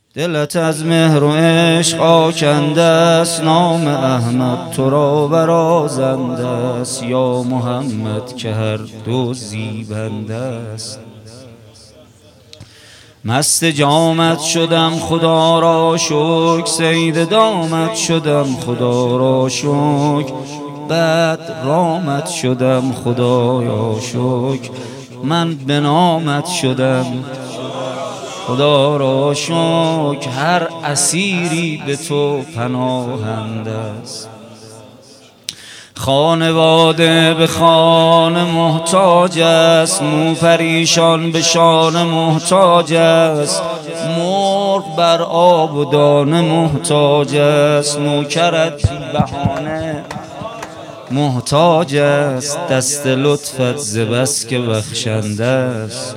دلت از مهر و عشق آکنده است، نام احمد تو را برازنده است. یا محمد که هر دو زیبنده است. مست جامت شدم خدا را شکر، صید دامت شدم خدا را شکر. بعد رامت شدم خدایا شکر، من به نامت شدم خدا را شکر. هر اسیری به تو پناهنده است. خانواده به خانه محتاج است، مو پریشان به شانه محتاج است. مرغ بر آب و دانه محتاج است، نوکرت بهانه محتاج است. دست لطفت ز بس که بخشنده است.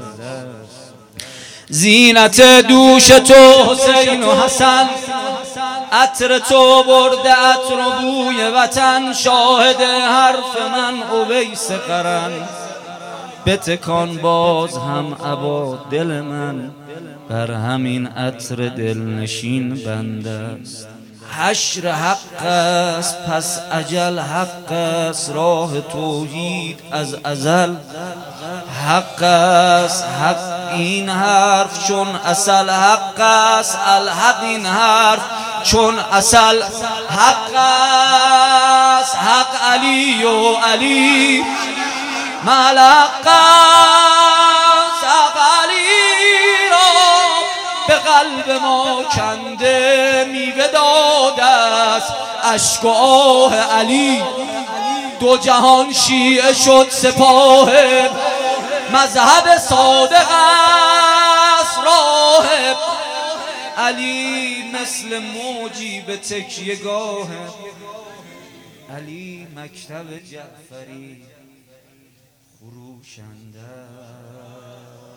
زینت دوش تو حسین و حسن، عطر تو برده عطر و بوی وطن. شاهد حرف من اویس قرن، بتکان باز هم ابا دل من، بر همین عطر دلنشین بنده است. حشر حق است پس اجل حق است، راه توحید از ازل حق است. حق این حرف چون عسل حق است، الحق این حرف چون عسل حق است. حق علی و علی ملق است. حق علی را به قلب ما کنده میوه داده است. اشک و آه علی دو جهان شیعه شد سپاه، مذهب صادق است راه. علی مثل موجی به تکیه گاه، علی مکتب جعفری خروشنده.